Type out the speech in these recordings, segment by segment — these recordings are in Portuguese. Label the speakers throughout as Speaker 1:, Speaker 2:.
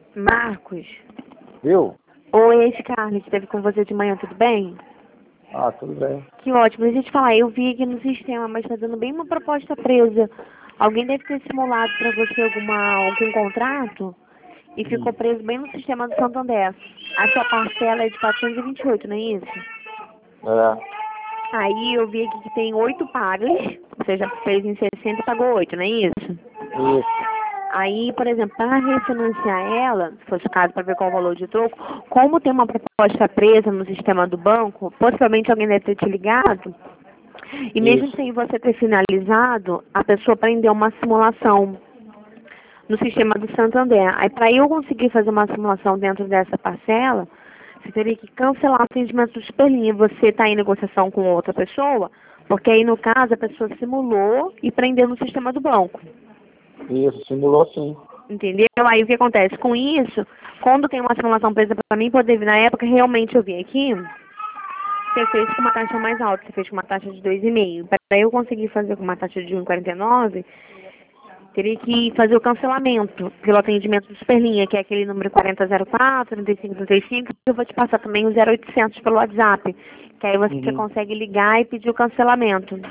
Speaker 1: Marcos,
Speaker 2: Viu?
Speaker 1: oi, esse Carlos esteve com você de manhã, tudo bem?
Speaker 2: Ah, tudo bem.
Speaker 1: Que ótimo, deixa eu te falar, eu vi aqui no sistema, mas tá dando bem uma proposta presa. Alguém deve ter simulado para você algum contrato e ficou preso bem no sistema do Santander. A sua parcela é de 428, não é isso?
Speaker 2: É,
Speaker 1: Aí eu vi aqui que tem 8 pagas, você já fez em 60 e pagou 8, não é isso?
Speaker 2: isso.
Speaker 1: Aí, por exemplo, para refinanciar ela, se fosse o caso para ver qual o valor de troco, como tem uma proposta presa no sistema do banco, possivelmente alguém deve ter te ligado, e mesmo
Speaker 2: Isso.
Speaker 1: sem você ter finalizado, a pessoa prendeu uma simulação no sistema do Santander. Aí, para eu conseguir fazer uma simulação dentro dessa parcela, você teria que cancelar o atendimento do Superlinha. Você está em negociação com outra pessoa, porque aí, no caso, a pessoa simulou e prendeu no sistema do banco.
Speaker 2: Isso, simulou sim.
Speaker 1: Entendeu? Aí o que acontece com isso, quando tem uma simulação presa para mim poder vir na época, realmente eu vi aqui, você fez com uma taxa mais alta, você fez com uma taxa de 2,5. Para eu conseguir fazer com uma taxa de 1,49, teria que fazer o cancelamento pelo atendimento do Superlinha, que é aquele número 4004, 3535, eu vou te passar também o 0800 pelo WhatsApp, que aí você consegue ligar e pedir o cancelamento.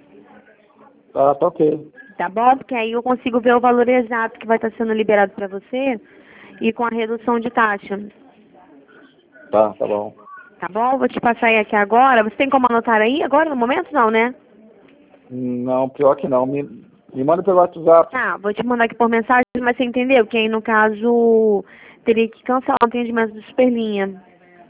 Speaker 2: Tá ok.
Speaker 1: Tá bom? Porque aí eu consigo ver o valor exato que vai estar sendo liberado para você e com a redução de taxa.
Speaker 2: Tá bom.
Speaker 1: Tá bom? Vou te passar aí aqui agora. Você tem como anotar aí agora no momento? Não, né?
Speaker 2: Não, pior que não. Me manda pelo WhatsApp.
Speaker 1: Tá, vou te mandar aqui por mensagem, mas você entendeu? Que aí no caso teria que cancelar o atendimento do Superlinha.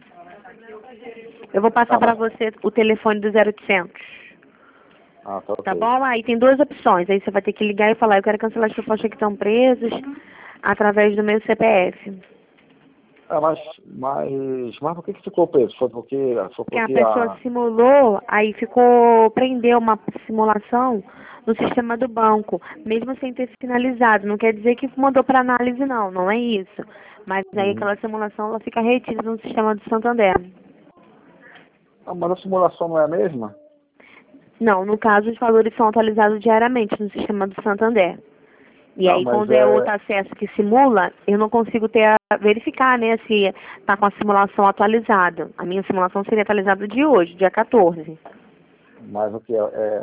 Speaker 1: Eu vou passar para
Speaker 2: Mas...
Speaker 1: você o telefone do 0800.
Speaker 2: Ah, tá ok.
Speaker 1: Tá bom? Aí tem duas opções. Aí você vai ter que ligar e falar, eu quero cancelar as propostas que estão presas através do meu CPF.
Speaker 2: Ah, mas por que ficou preso?
Speaker 1: Porque a pessoa simulou, aí prendeu uma simulação no sistema do banco, mesmo sem ter finalizado. Não quer dizer que mandou para análise, não, não é isso. Mas aí aquela simulação ela fica retida no sistema do Santander.
Speaker 2: Ah, mas a simulação não é a mesma?
Speaker 1: Não, no caso os valores são atualizados diariamente no sistema do Santander. E
Speaker 2: Não,
Speaker 1: aí
Speaker 2: mas
Speaker 1: quando é outro acesso que simula, eu não consigo verificar, né, se está com a simulação atualizada. A minha simulação seria atualizada de hoje, dia 14.
Speaker 2: Mas o que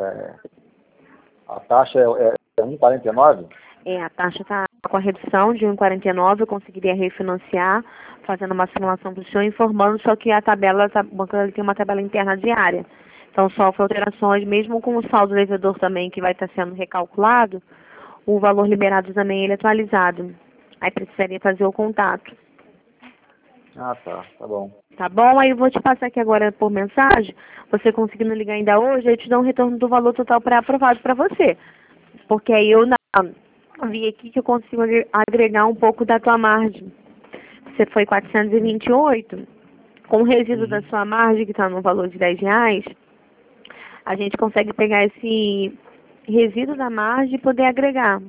Speaker 2: a taxa é 1,49?
Speaker 1: A taxa está com a redução de 1,49, eu conseguiria refinanciar, fazendo uma simulação para o senhor, informando, só que a tabela, o banco tem uma tabela interna diária. Então sofre alterações, mesmo com o saldo devedor também, que vai estar sendo recalculado, o valor liberado também ele é atualizado. Aí precisaria fazer o contato.
Speaker 2: Ah, tá bom.
Speaker 1: Tá bom? Aí eu vou te passar aqui agora por mensagem, você conseguindo ligar ainda hoje, eu te dou um retorno do valor total pré-aprovado para você. Porque aí eu vi aqui que eu consigo agregar um pouco da tua margem. Você foi 428, com o resíduo da sua margem, que está no valor de R$ 10, a gente consegue pegar esse resíduo da margem e poder agregar.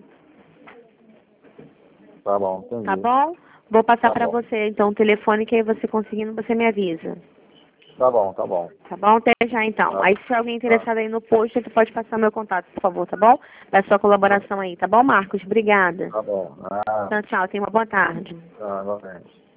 Speaker 2: Tá bom, entendi.
Speaker 1: Tá bom? Vou passar
Speaker 2: Tá
Speaker 1: para
Speaker 2: bom.
Speaker 1: você então o telefone, que aí você conseguindo, você me avisa.
Speaker 2: Tá bom, tá bom.
Speaker 1: Tá bom? Até já então.
Speaker 2: Tá,
Speaker 1: Aí se alguém interessado aí no post, você pode passar meu contato, por favor, tá bom? Da sua colaboração aí, tá bom, Marcos? Obrigada.
Speaker 2: tá bom.
Speaker 1: Tchau, tchau. Tenha uma boa tarde.
Speaker 2: Tá, igualmente.